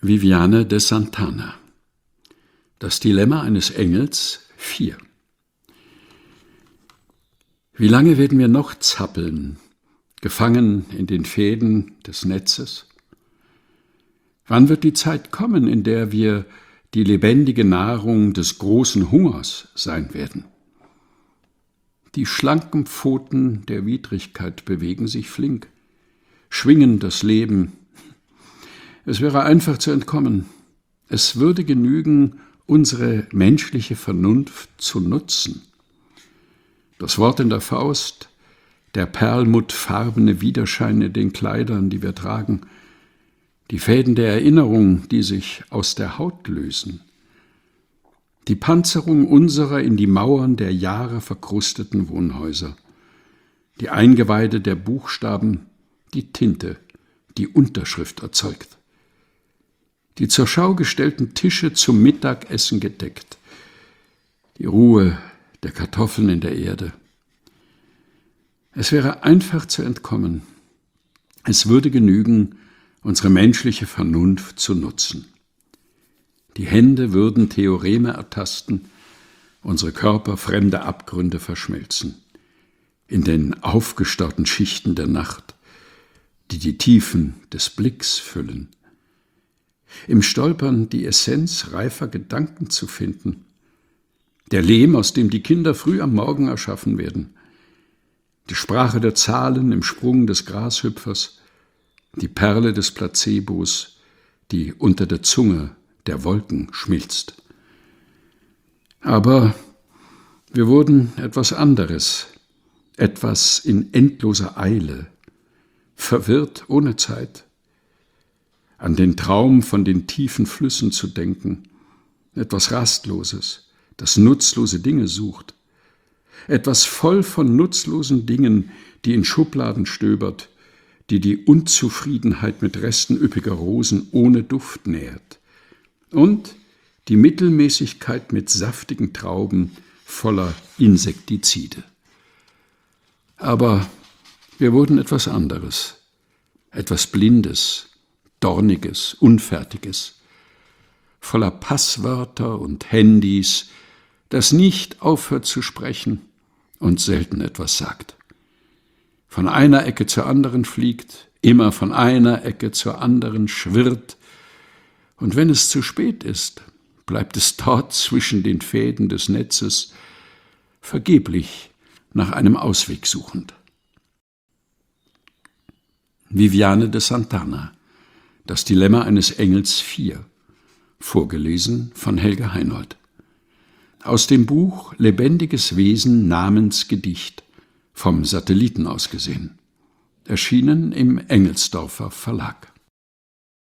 Viviane de Santana. Das Dilemma eines Engels 4. Wie lange werden wir noch zappeln, gefangen in den Fäden des Netzes? Wann wird die Zeit kommen, in der wir die lebendige Nahrung des großen Hungers sein werden? Die schlanken Pfoten der Widrigkeit bewegen sich flink, schwingen das Leben. Es wäre einfach zu entkommen. Es würde genügen, unsere menschliche Vernunft zu nutzen. Das Wort in der Faust, der perlmuttfarbene Widerschein in den Kleidern, die wir tragen, die Fäden der Erinnerung, die sich aus der Haut lösen, die Panzerung unserer in die Mauern der Jahre verkrusteten Wohnhäuser, die Eingeweide der Buchstaben, die Tinte, die Unterschrift erzeugt, die zur Schau gestellten Tische zum Mittagessen gedeckt, die Ruhe der Kartoffeln in der Erde. Es wäre einfach zu entkommen. Es würde genügen, unsere menschliche Vernunft zu nutzen. Die Hände würden Theoreme ertasten, unsere Körper fremde Abgründe verschmelzen, in den aufgestauten Schichten der Nacht, die die Tiefen des Blicks füllen. Im Stolpern die Essenz reifer Gedanken zu finden, der Lehm, aus dem die Kinder früh am Morgen erschaffen werden, die Sprache der Zahlen im Sprung des Grashüpfers, die Perle des Placebos, die unter der Zunge der Wolken schmilzt. Aber wir wurden etwas anderes, etwas in endloser Eile, verwirrt ohne Zeit, an den Traum von den tiefen Flüssen zu denken, etwas Rastloses, das nutzlose Dinge sucht, etwas voll von nutzlosen Dingen, die in Schubladen stöbert, die die Unzufriedenheit mit Resten üppiger Rosen ohne Duft nährt und die Mittelmäßigkeit mit saftigen Trauben voller Insektizide. Aber wir wurden etwas anderes, etwas Blindes, Dorniges, Unfertiges, voller Passwörter und Handys, das nicht aufhört zu sprechen und selten etwas sagt. Von einer Ecke zur anderen fliegt, immer von einer Ecke zur anderen schwirrt, und wenn es zu spät ist, bleibt es dort zwischen den Fäden des Netzes, vergeblich nach einem Ausweg suchend. Viviane de Santana. Das Dilemma eines Engels 4. Vorgelesen von Helga Heinold. Aus dem Buch Lebendiges Wesen namens Gedicht, vom Satelliten aus gesehen. Erschienen im Engelsdorfer Verlag.